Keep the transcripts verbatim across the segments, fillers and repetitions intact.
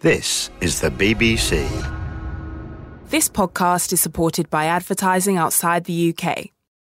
This is the B B C. This podcast is supported by advertising outside the U K.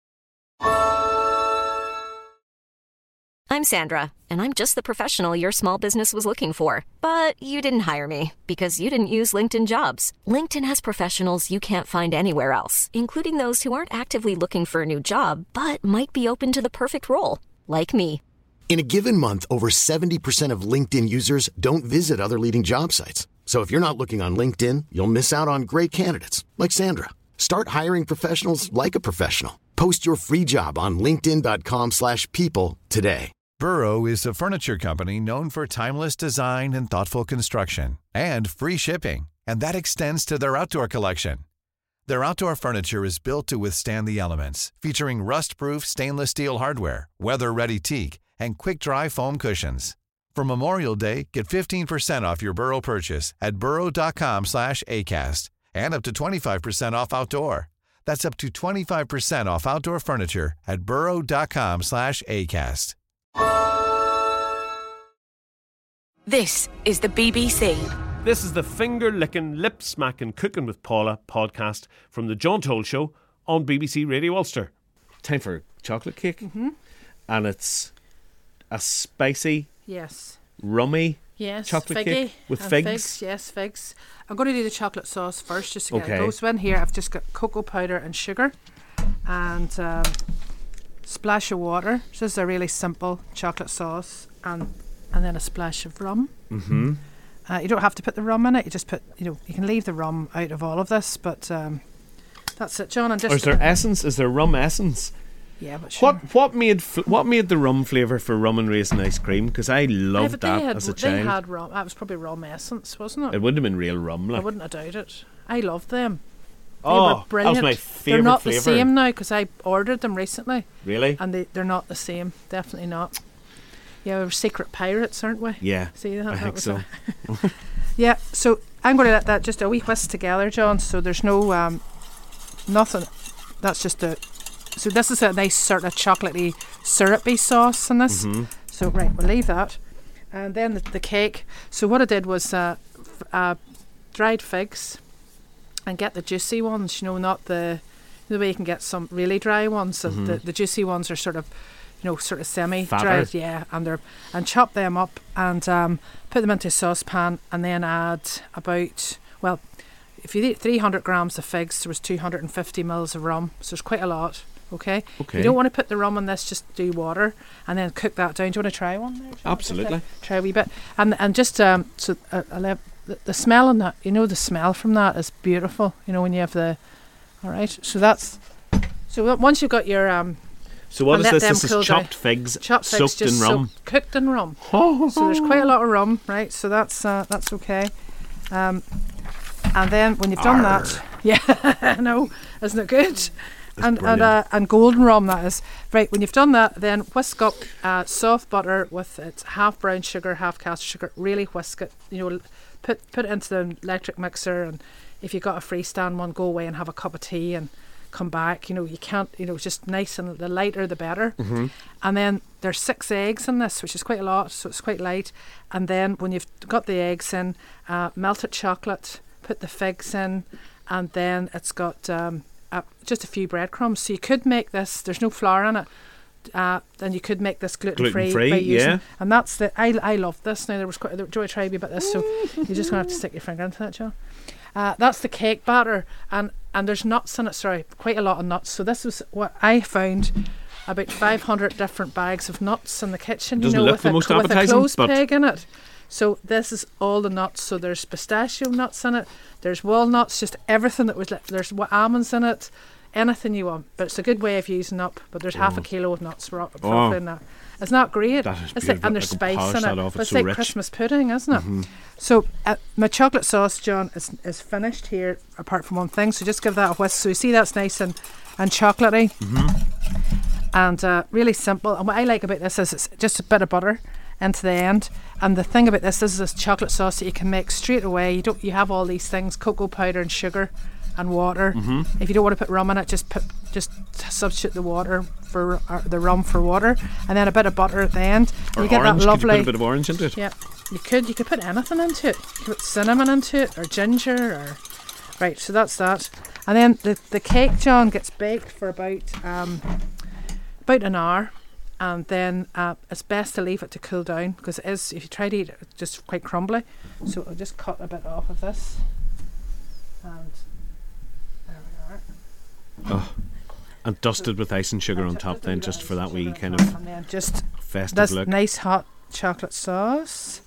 I'm Sandra, and I'm just the professional your small business was looking for. But you didn't hire me because you didn't use LinkedIn Jobs. LinkedIn has professionals you can't find anywhere else, including those who aren't actively looking for a new job, but might be open to the perfect role, like me. In a given month, over seventy percent of LinkedIn users don't visit other leading job sites. So if you're not looking on LinkedIn, you'll miss out on great candidates like Sandra. Start hiring professionals like a professional. Post your free job on linkedin.com slash people today. Burrow is a furniture company known for timeless design and thoughtful construction and free shipping, and that extends to their outdoor collection. Their outdoor furniture is built to withstand the elements, featuring rust-proof stainless steel hardware, weather-ready teak, and quick-dry foam cushions. For Memorial Day, get fifteen percent off your Burrow purchase at burrow.com slash ACAST and up to twenty-five percent off outdoor. That's up to twenty-five percent off outdoor furniture at burrow.com slash ACAST. This is the B B C. This is the finger-licking, lip-smacking Cooking with Paula podcast from the John Toll Show on B B C Radio Ulster. Time for chocolate cake. Mm-hmm. And it's a spicy, yes, rummy yes, chocolate figgy cake with and figs. figs. Yes, figs. I'm going to do the chocolate sauce first just to get Okay. it goes in here. I've just got cocoa powder and sugar and um, splash of water. So this is a really simple chocolate sauce, and and then a splash of rum. Mm-hmm. Uh, you don't have to put the rum in it. You just put, you know, you can leave the rum out of all of this, but um, that's it, John. And just Or is there essence? Is there rum essence? yeah, but sure. What what made fl- what made the rum flavour for rum and raisin ice cream? Because I Yeah, loved but that they had, as a they child. had rum. That was probably rum essence, wasn't it? It wouldn't have been real rum, I like. wouldn't have doubted it. I loved them. They Oh, were that was brilliant. my They're favourite not flavour. the same now because I ordered them recently, Really? and they they're not the same. Definitely not. Yeah, we're secret pirates, aren't we? Yeah. See that? I that think was so. a- yeah. So I'm going to let that just a wee whisk together, John. So there's no um, nothing. That's just a. So this is a nice sort of chocolatey, syrupy sauce in this. Mm-hmm. So right, we'll leave that, and then the, the cake. So what I did was uh, f- uh, dried figs, and get the juicy ones. You know, not the the way you can get some really dry ones. So Mm-hmm. the the juicy ones are sort of, you know, sort of semi Fatter. dried. Yeah, and they're and chop them up and um, put them into a saucepan, and then add about well, if you eat three hundred grams of figs, there was two hundred fifty mils of rum. So there's quite a lot. Okay. Okay. You don't want to put the rum in this, just do water and then cook that down. Do you want to try one there, John? Absolutely. Just, uh, try a wee bit. And and just um so uh, I love the, the smell in that, you know, the smell from that is beautiful. You know, when you have the all right. So that's so w- once you've got your um So what and is let this? them This is cool down. chopped figs chopped figs soaked in just rum. soaked- cooked in rum. So there's quite a lot of rum, right? So that's uh, that's okay. Um and then when you've done that, yeah, I know, isn't it good? And and, brilliant. uh, and golden rum, that is. Right, when you've done that, then whisk up uh, soft butter with it, half brown sugar, half caster sugar. Really whisk it. You know, l- put put it into the electric mixer, and if you've got a freestand one, go away and have a cup of tea and come back. You know, you can't. You know, it's just nice, and the lighter the better. Mm-hmm. And then there's six eggs in this, which is quite a lot, so it's quite light. And then when you've got the eggs in, uh, melted chocolate, put the figs in, and then it's got um, uh, just a few breadcrumbs. So you could make this, there's no flour in it, uh, then you could make this gluten-free. Gluten-free, by using, yeah. And that's the, I, I love this. Now there was quite, do you want to try a wee bit of this? So you're just going to have to stick your finger into that, John. Uh, that's the cake batter, and, and there's nuts in it, sorry, quite a lot of nuts. So this was what I found, about five hundred different bags of nuts in the kitchen, Doesn't you know, look with, the a, most with a appetising, clothes but- peg in it. So this is all the nuts. So there's pistachio nuts in it, there's walnuts, just everything that was left. There's wa- almonds in it, anything you want. But it's a good way of using up. But there's half a kilo of nuts ro- Oh. in that. It's not great. That is It's like, and there's beautiful. I can spice in polish it. that off. But It's it's so like rich. Christmas pudding, isn't it? Mm-hmm. So uh, my chocolate sauce, John, is is finished here. Apart from one thing, so just give that a whisk. So you see that's nice and and chocolatey, Mm-hmm. and uh, really simple. And what I like about this is it's just a bit of butter into the end. And the thing about this, this is this chocolate sauce that you can make straight away. You don't. You have all these things: cocoa powder and sugar and water. Mm-hmm. If you don't want to put rum in it, just put just substitute the water for uh, the rum for water, and then a bit of butter at the end. Or you get orange. that Could you lovely. put a bit of orange into it? Yeah, you could you could put anything into it. You could put cinnamon into it, or ginger, or right. So that's that. And then the the cake, John, gets baked for about um about an hour, and then uh, it's best to leave it to cool down, because it is, if you try to eat it, it's just quite crumbly. So I'll just cut a bit off of this, and there we are. Oh, and dusted with ice and sugar on top, then, just for that wee kind of, of and then just festive this look. Nice hot chocolate sauce,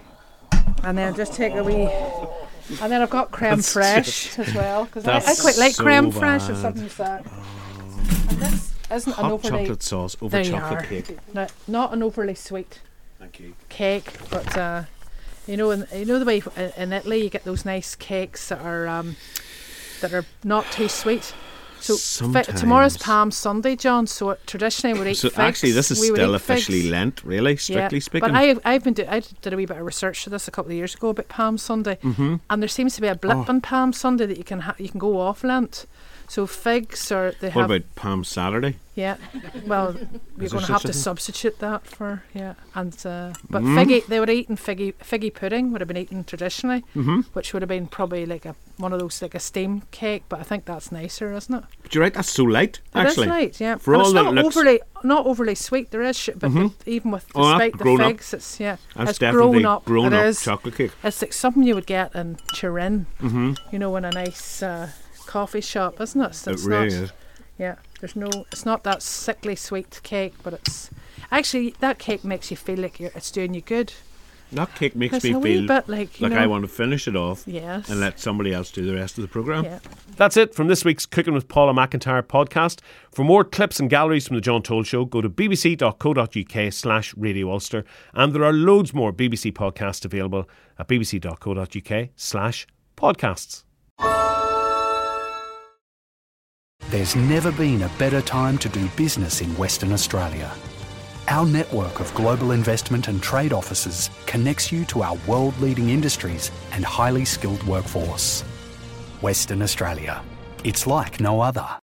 and then just take a wee. And then I've got creme That's fraiche as well, because I, I That's quite like so creme bad. fraiche or something like that. And this isn't Hot an overly chocolate sauce over there you chocolate are. cake. No, not an overly sweet Thank you. cake, but uh, you know, in, you know the way in, in Italy you get those nice cakes that are um, that are not too sweet. So fi- tomorrow's Sometimes. Palm Sunday, John. So traditionally we'd eat So figs. actually, this is We would still eat officially figs. Lent, really, strictly Yeah, speaking. But I've I've been do- I did a wee bit of research for this a couple of years ago about Palm Sunday, mm-hmm. and there seems to be a blip Oh. on Palm Sunday that you can ha- you can go off Lent. So figs, or they what have about Palm Saturday? yeah. Well, you're Is there going to such have a to thing? substitute that for yeah, and uh, but Mm. figgy they would have eaten figgy figgy pudding would have been eaten traditionally, Mm-hmm. which would have been probably like a one of those like a steam cake. But I think that's nicer, isn't it? But you're right, that's so light, It is actually. light, yeah. For and all it's that not it looks- overly not overly sweet. There is, sh- but Mhm. with, even with Oh, that's despite the grown up. figs, it's yeah, That's it's definitely grown up. grown It up is. chocolate cake. It's like something you would get in Turin, Mm-hmm. you know, in a nice uh, coffee shop, isn't it? So It it's really not, is. yeah. There's no, it's not that sickly sweet cake, but it's actually that cake makes you feel like you're, it's doing you good. That cake makes It's me a wee feel bit like, you like know, I want to finish it off yes, and let somebody else do the rest of the programme. yeah. That's it from this week's Cooking with Paula McIntyre podcast. For more clips and galleries from The John Toll Show, go to bbc.co.uk slash Radio Ulster. And there are loads more B B C podcasts available at bbc.co.uk slash podcasts. There's never been a better time to do business in Western Australia. Our network of global investment and trade offices connects you to our world-leading industries and highly skilled workforce. Western Australia. It's like no other.